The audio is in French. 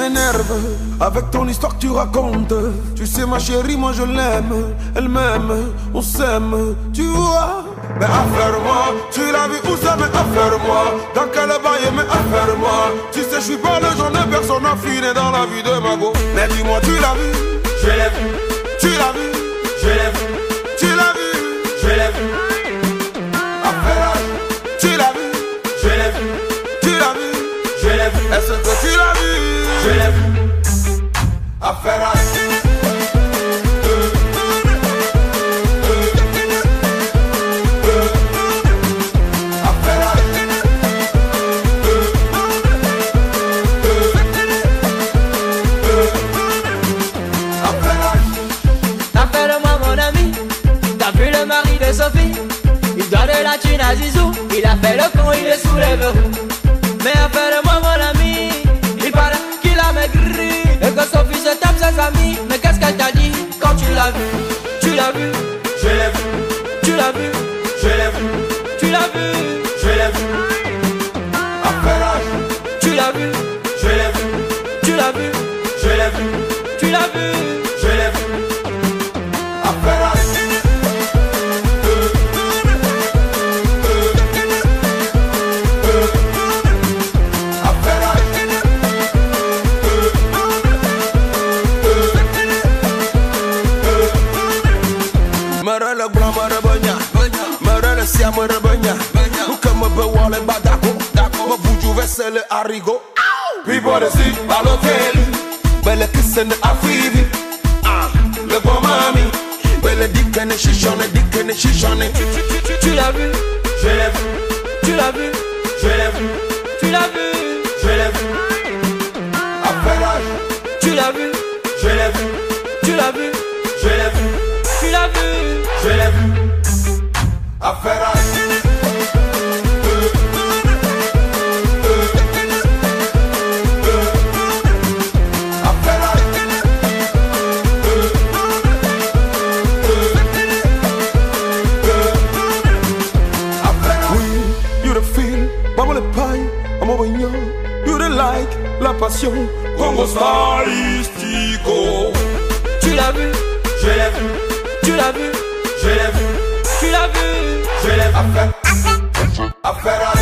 m'énerve avec ton histoire que tu racontes. Tu sais ma chérie, moi je l'aime, elle m'aime, on s'aime, tu vois. Mais affaire-moi, tu l'as vu où ça, mais affaire-moi. Dans quel bail, mais affaire-moi. Tu sais, je suis pas le genre de personne affinée dans la vie de ma go. Mais dis-moi, tu l'as vu, je l'ai vu. Tu l'as vu, je l'ai vu. Tu l'as vu, je l'ai vu. Affaire, tu l'as vu, je l'ai vu. Tu l'as vu, je l'ai vu. Est-ce que tu l'as vu, je l'ai vu. Affaire. Il doit de la thune à Zizou. Il a fait le con, il est sous les verrous. Mais appelle-moi mon ami. Il paraît qu'il a maigri et que son fils tape ses amis. Mais qu'est-ce qu'elle t'a dit quand tu l'as vu? Tu l'as vu, je l'ai vu. Tu l'as vu, je l'ai vu. Tu l'as vu, je l'ai vu. Affaire, tu l'as vu, je l'ai vu. Tu l'as vu, je l'ai vu. Tu l'as vu, je l'ai vu. Affaire. Le harigo, people de si Balotelli, belle kissen afivi, le bon mami, belle dikene chichonne, Tu l'as vu, je l'ai vu. Tu l'as vu, je l'ai vu. Tu l'as vu, je l'ai vu. Affaire, tu l'as vu, je l'ai vu. Tu l'as vu, je l'ai vu. Tu l'as vu, je l'ai vu. Affaire. La passion, Congo stylistico. Tu l'as vu, je l'ai vu. Tu l'as vu, je l'ai vu. Tu l'as vu, je l'ai vu. Affaire.